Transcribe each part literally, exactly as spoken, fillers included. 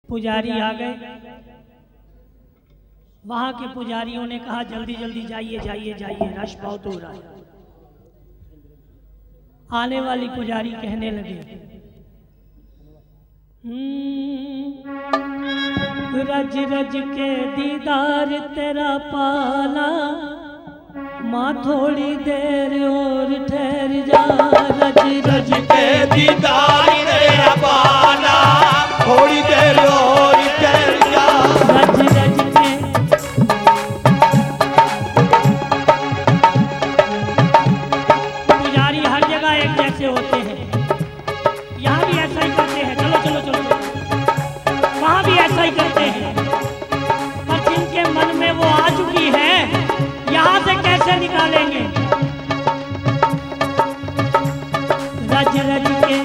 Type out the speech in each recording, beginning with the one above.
पुजारी आ गए। वहां के पुजारियों ने कहा जल्दी जल्दी जाइए जाइए जाइए, रश बहुत हो रहा है। आने वाली पुजारी कहने लगे, रज रज के दीदार तेरा पाला, माँ थोड़ी देर और ठहर जा। रज रज के दीदार तेरा पाला, थोड़ी देर और ठहर जा। रज रज के पुजारी हर जगह एक जैसे होते हैं, यहाँ भी ऐसा ही करते हैं। चलो चलो चलो, वहाँ भी ऐसा ही करते हैं। पर जिनके मन में वो आ चुकी है, यहाँ से कैसे निकालेंगे? रज रज के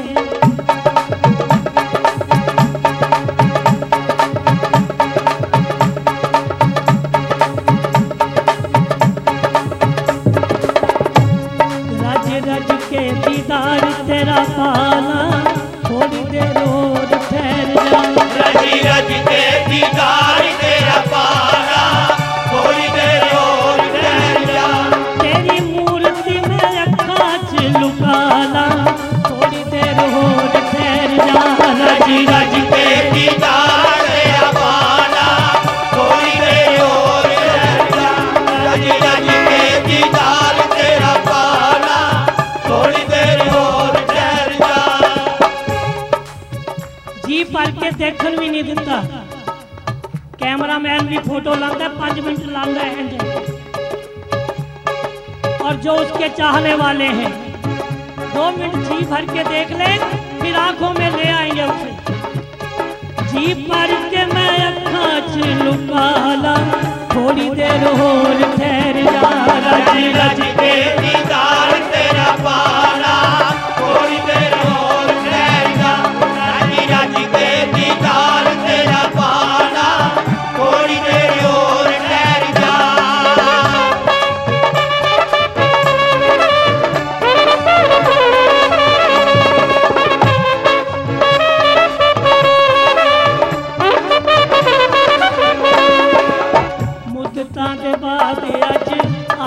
रज रज के दीदार तेरा पाला, थोड़ी देर और ठहर जा। रज रज के दीदार तेरा पाला, थोड़ी देर और ठहर जा। तेरी मूर्ति में अखा लुकाला, थोड़ी देर और ठहर जा। रज रज के दीदार तेरा पाला, थोड़ी देर और ठहर जा। रज रज के दीदार तेरा पाला, थोड़ी देर और ठहर जा। जी भर के देखन भी नहीं दिता। कैमरामैन भी फोटो लाता है, पांच मिनट लाता है। और जो उसके चाहने वाले हैं, दो मिनट जी भर के देख ले, फिर आंखों में ले आएंगे उसे। जी भर के मैं अखा लुकाला, थोड़ी देर और ठहर जा। रज रज के दीदार तेरा पाला, थोड़ी देर और ठहर जा। रज रज के दीदार तेरा पाला, थोड़ी देर और ठहर जा। मुद्दतां दे बाद अज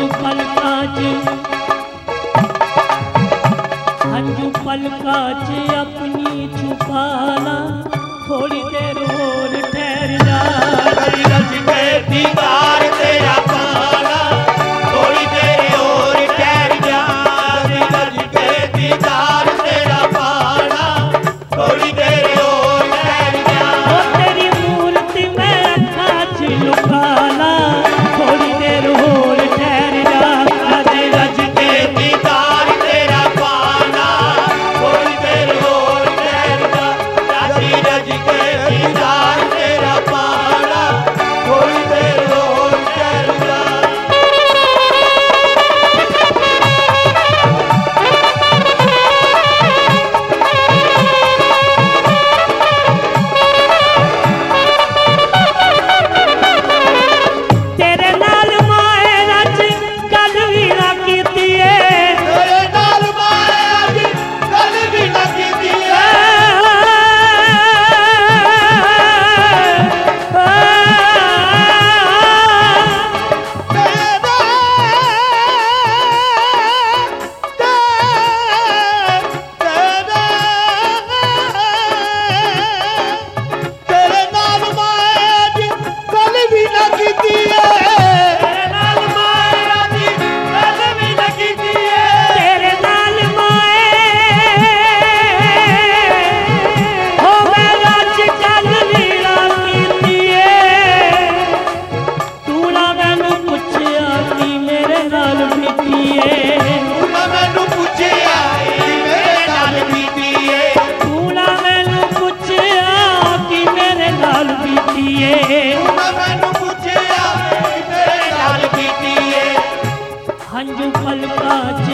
पलका च हंजू पलका च अपनी छुपाना थोड़ी देर और ठहर जा रज रज के दीदार तेरा पाना थोड़ी देर और ठहर जा रज रज के दीदार तेरा पाना थोड़ी देर और ठहर जा ओ तेरी मूर्ति में अखा च लुकाना थोड़ी देर और ठहर जा रज रज के दीदार तेरा पाना थोड़ी देर और ठहर जा रज रज के दीदार तेरा पाना थोड़ी देर और ठहर जा तेरे नाल माए रच गल भी ना कीती है तेरे नाल माए अज गल भी ना कीती है तेरे नाल माए अज गल भी ना कीती है तेरे नाल माए अज गल भी ना कीती है तेरे नाल माए हो मैं रच गल भी ना कीती है तू ना मैनू पुछया कि मेरे नाल बीती है तूं ना मैनू पुछया कि मेरे नाल बीती है तू ना मैनू पुछया कि मेरे नाल बीती है तूं ना मैनू पुछया कि मेरे नाल बीती है हंजू पलका च